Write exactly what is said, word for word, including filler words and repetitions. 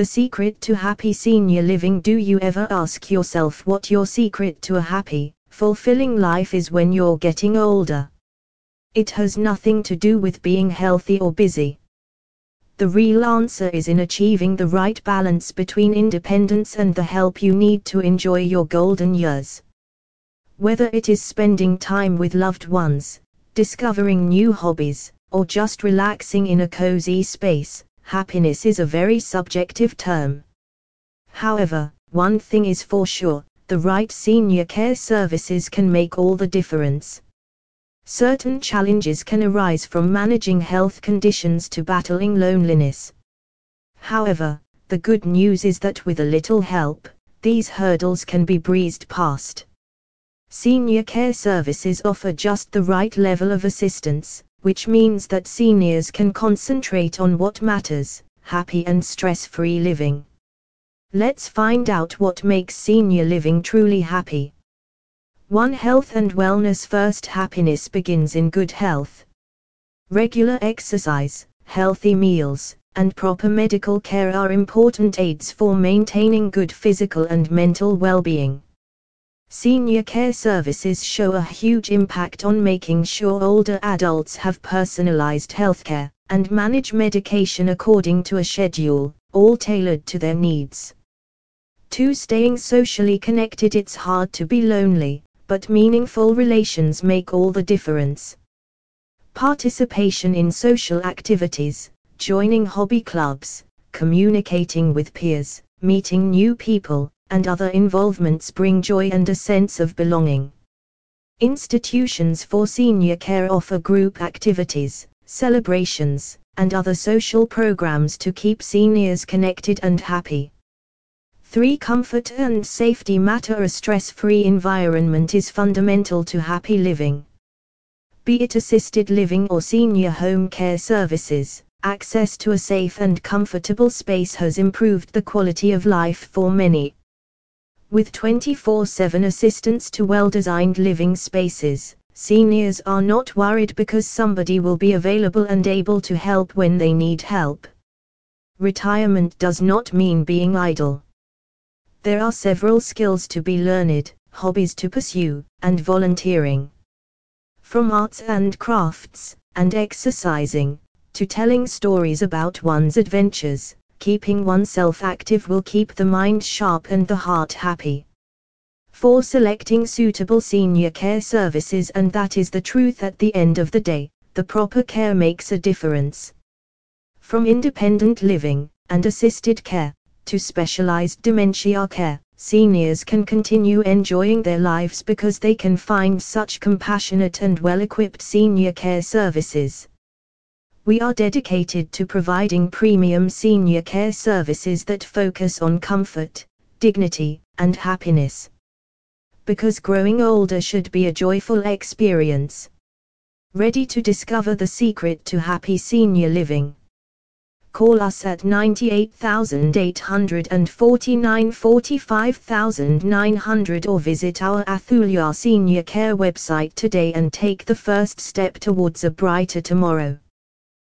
The secret to happy senior living. Do you ever ask yourself what your secret to a happy, fulfilling life is when you're getting older? It has nothing to do with being healthy or busy. The real answer is in achieving the right balance between independence and the help you need to enjoy your golden years. Whether it is spending time with loved ones, discovering new hobbies, or just relaxing in a cozy space, happiness is a very subjective term. However, one thing is for sure, the right senior care services can make all the difference. Certain challenges can arise from managing health conditions to battling loneliness. However, the good news is that with a little help, these hurdles can be breezed past. Senior care services offer just the right level of assistance, which means that seniors can concentrate on what matters, happy and stress-free living. Let's find out what makes senior living truly happy. one Health and wellness. First, happiness begins in good health. Regular exercise, healthy meals, and proper medical care are important aids for maintaining good physical and mental well-being. Senior care services show a huge impact on making sure older adults have personalized healthcare, and manage medication according to a schedule, all tailored to their needs. two Staying socially connected. It's hard to be lonely, but meaningful relations make all the difference. Participation in social activities, joining hobby clubs, communicating with peers, meeting new people, and other involvements bring joy and a sense of belonging. Institutions for senior care offer group activities, celebrations, and other social programs to keep seniors connected and happy. three Comfort and safety matter. A stress-free environment is fundamental to happy living. Be it assisted living or senior home care services, access to a safe and comfortable space has improved the quality of life for many. With twenty-four seven assistance to well-designed living spaces, seniors are not worried because somebody will be available and able to help when they need help. Retirement does not mean being idle. There are several skills to be learned, hobbies to pursue, and volunteering. From arts and crafts, and exercising, to telling stories about one's adventures, keeping oneself active will keep the mind sharp and the heart happy. four Selecting suitable senior care services. And that is the truth at the end of the day, the proper care makes a difference. From independent living, and assisted care, to specialized dementia care, seniors can continue enjoying their lives because they can find such compassionate and well-equipped senior care services. We are dedicated to providing premium senior care services that focus on comfort, dignity, and happiness. Because growing older should be a joyful experience. Ready to discover the secret to happy senior living? Call us at ninety-eight thousand eight hundred forty-nine forty-five nine hundred or visit our Athulya Senior Care website today and take the first step towards a brighter tomorrow.